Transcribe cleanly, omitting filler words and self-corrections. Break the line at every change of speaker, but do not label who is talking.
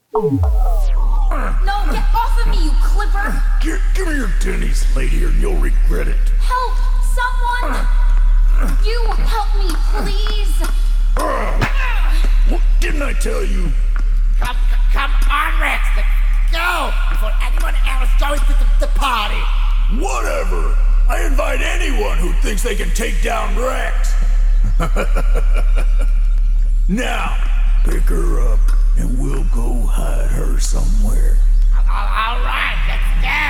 No, get off of me, you clipper!
Give me your tennies, lady, or you'll regret it.
Help! Someone! You help me, please!
What didn't I tell you?
Come on, Rex, let's go before anyone else joins the party.
Whatever. I invite anyone who thinks they can take down Rex. Now, pick her up and we'll go hide her somewhere.
All right, let's go.